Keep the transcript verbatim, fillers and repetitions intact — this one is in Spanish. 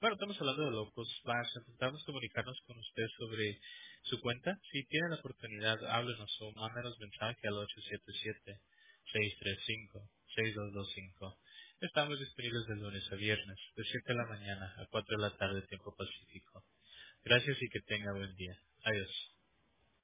Bueno, estamos hablando de locos. Vas a intentarnos comunicarnos con usted sobre su cuenta. Si tiene la oportunidad, háblenos o mándenos mensaje al ocho siete siete, seis tres cinco, seis dos dos cinco. Estamos disponibles de lunes a viernes, de siete de la mañana a cuatro de la tarde, tiempo pacífico. Gracias y que tenga buen día. Adiós.